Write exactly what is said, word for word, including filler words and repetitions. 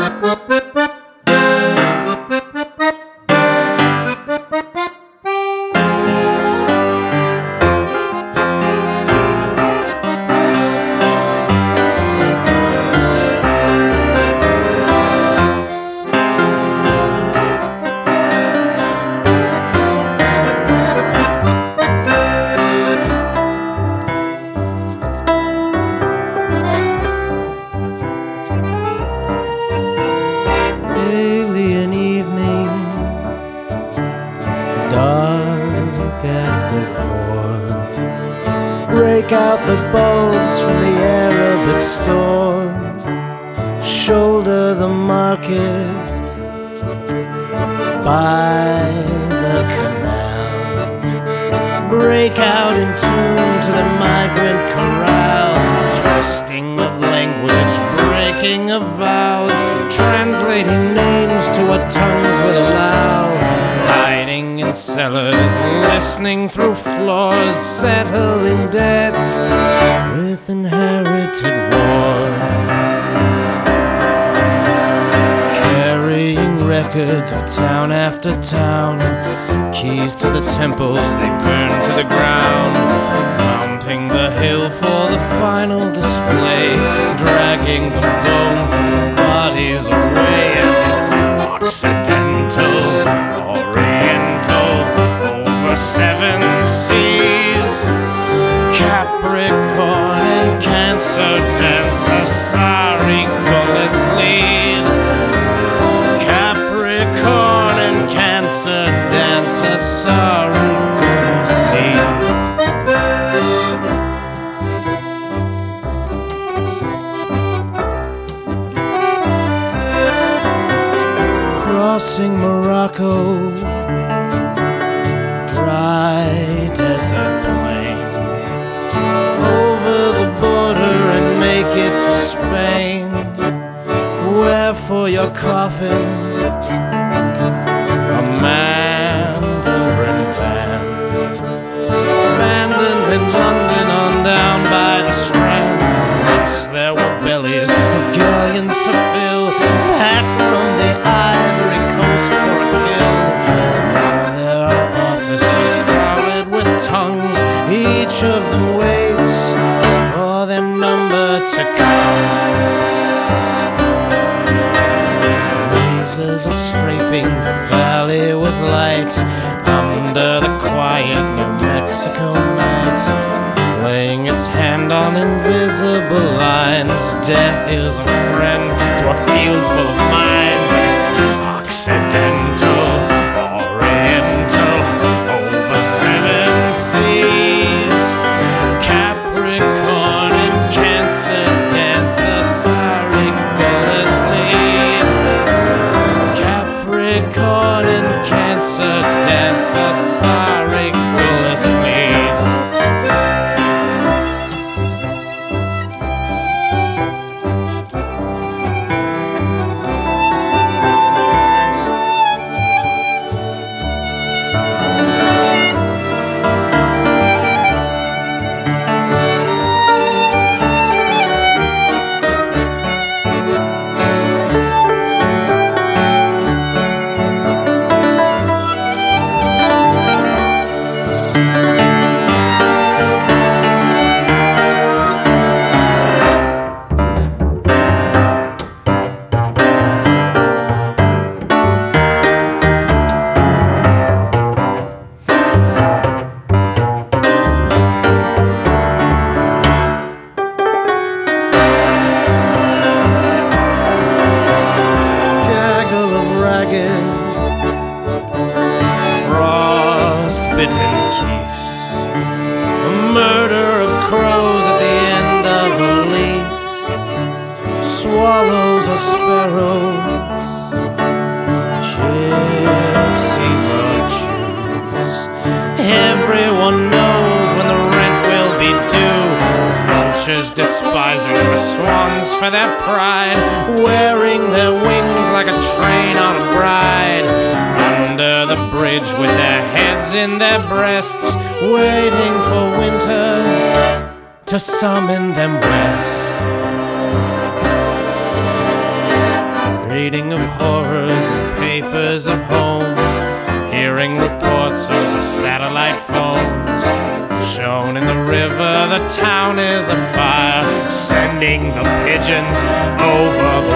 Break out the bulbs from the Arabic store, shoulder the market by the canal, break out in tune to the migrant chorale, twisting of language, breaking of vows, translating names to what tongues would allow, hiding in cellars, listening through floors, settling debts with inherited war, carrying records of town after town, keys to the temples they burn to the ground, mounting the hill for the final display, dragging the bones of the bodies away, and it's Occidental, Oriental, over seven seas, Capricorn and Cancer dancer, sorry, gullus lead. Capricorn and Cancer dancer, sorry, gullus lead. Crossing Morocco, dry desert plain, over the border and make it to Spain, where for your coffin a Mandarin van, abandoned in London on down by the Strand. Once there were bellies of galleons to fill, back from the Ivory Coast for a kill. Now there are offices crowded with tongues, each of them waits for their number to come. Lasers are strafing the valley with light, under the quiet New Mexico night, laying its hand on invisible lines. Death is a friend to a field full of mines, and it's Occidental, Oriental, over seven seas, Capricorn and Cancer dancer, sorry, gullus lead. Capricorn and Cancer dancer, sorry, gullus lead. Frost-bitten geese, a murder of crows at the end of a leaf, swallows or sparrows, gypsies or Jews. Everyone knows when the rent will be due. Vultures despising the swans for their pride, wearing their wings like a train on a bride, under the bridge with their heads in their breasts, waiting for winter to summon them west. reading of horrors and papers of home, hearing reports over satellite phones, shown in the river the town is afire, sending the pigeons over the